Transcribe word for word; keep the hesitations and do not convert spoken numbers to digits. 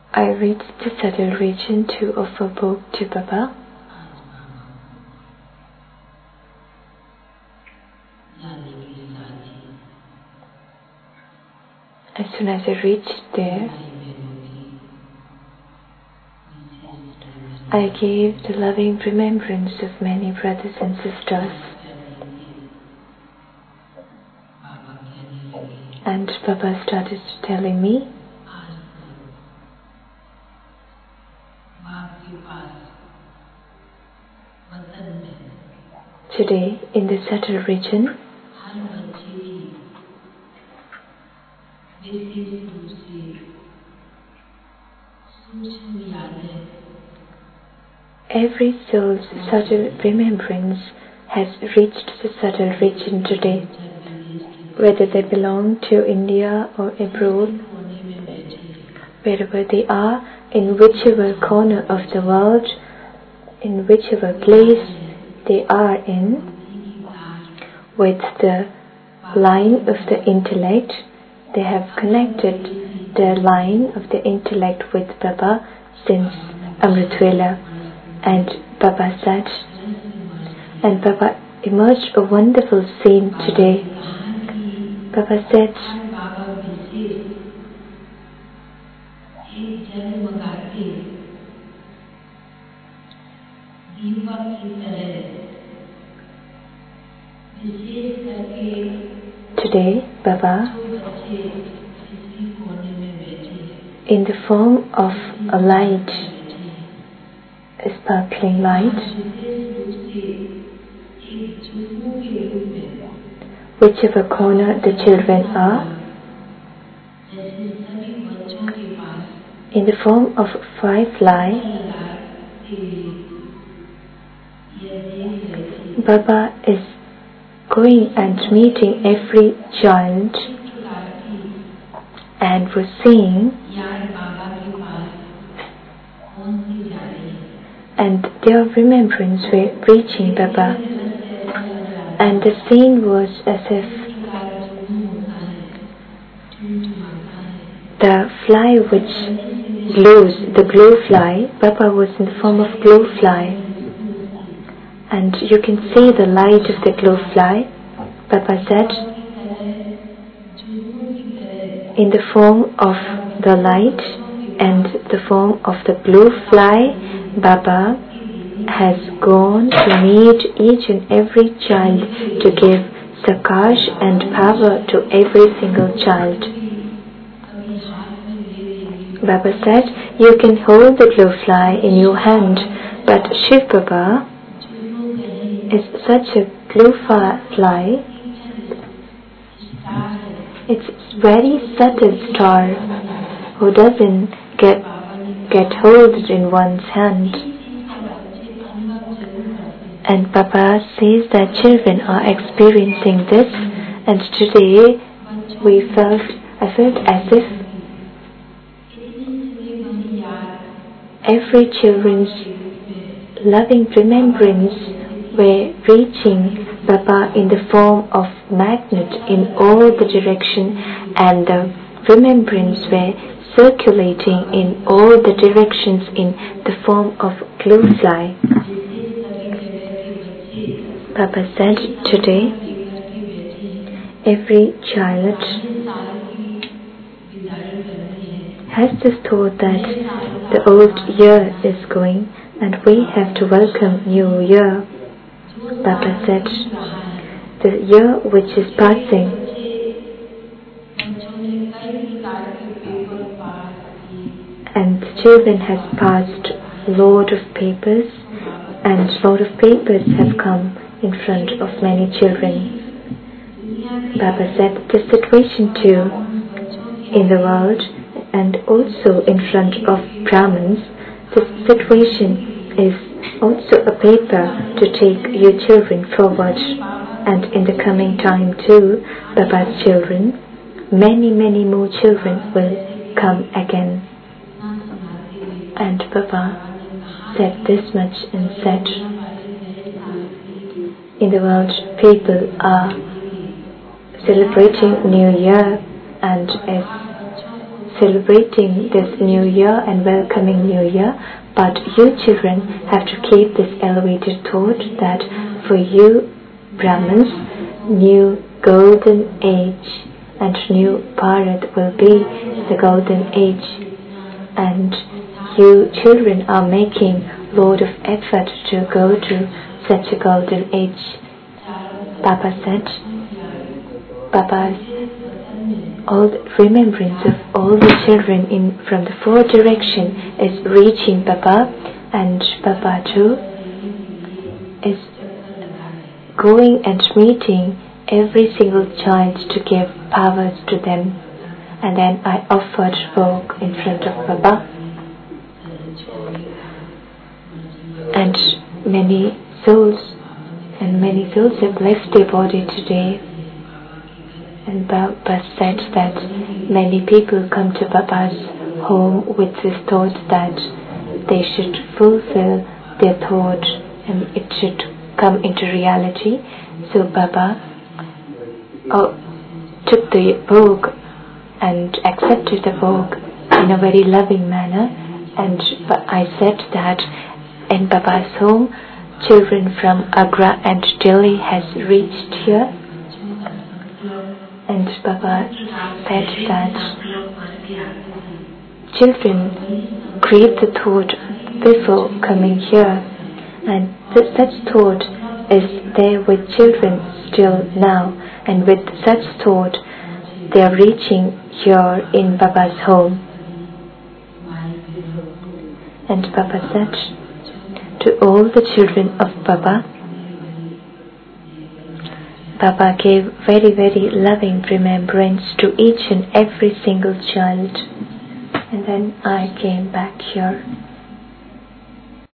I reached the subtle region to offer book to Baba. As soon as I reached there, I gave the loving remembrance of many brothers and sisters. And Baba started telling me, today in the subtle region, every soul's subtle remembrance has reached the subtle region today, whether they belong to India or abroad, wherever they are, in whichever corner of the world, in whichever place they are in, with the line of the intellect, they have connected the line of the intellect with Baba since Amritvela. And Baba said, and Baba emerged a wonderful scene today. Baba said, today Baba, in the form of a light, a sparkling light, whichever corner the children are, in the form of a firefly, Baba is going and meeting every child and was saying, and their remembrance were reaching Baba, and the scene was as if the fly which glows, the glow fly, Baba was in the form of glow fly, and you can see the light of the glow fly. Baba said, in the form of the light and the form of the blue fly, Baba has gone to meet each and every child to give sakash and power to every single child. Baba said, you can hold the glow fly in your hand, but Shiv Baba is such a glow fly, it's very subtle star who doesn't get get hold in one's hand. And Baba says that children are experiencing this, and today we felt, I felt as if every children's loving remembrance were reaching Baba in the form of magnet in all the direction, and the remembrance were circulating in all the directions in the form of glow fly. Baba said, today every child has this thought that the old year is going and we have to welcome new year. Baba said, the year which is passing, and the children has passed load of papers, and load of papers have come in front of many children. Baba said, the situation too in the world and also in front of Brahmins, this situation is also a paper to take your children forward. And in the coming time too, Baba's children, many many more children will come again. And Baba said this much and said, in the world people are celebrating New Year and is celebrating this new year and welcoming new year, but you children have to keep this elevated thought that for you Brahmins, new golden age and new Bharat will be the golden age, and you children are making lot of effort to go to such a golden age. Baba said, Baba's all the remembrance of all the children in from the four direction is reaching Baba, and Baba too is going and meeting every single child to give powers to them. And then I offered vogue in front of Baba, and many souls and many souls have left their body today. And Baba said that many people come to Baba's home with this thought that they should fulfill their thought and it should come into reality. So Baba oh, took the vogue and accepted the vogue in a very loving manner. And I said that in Baba's home, children from Agra and Delhi has reached here. And Baba said that children create the thought before coming here, and th- such thought is there with children still now, and with such thought they are reaching here in Baba's home. And Baba said to all the children of Baba, Baba gave very, very loving remembrance to each and every single child. And then I came back here.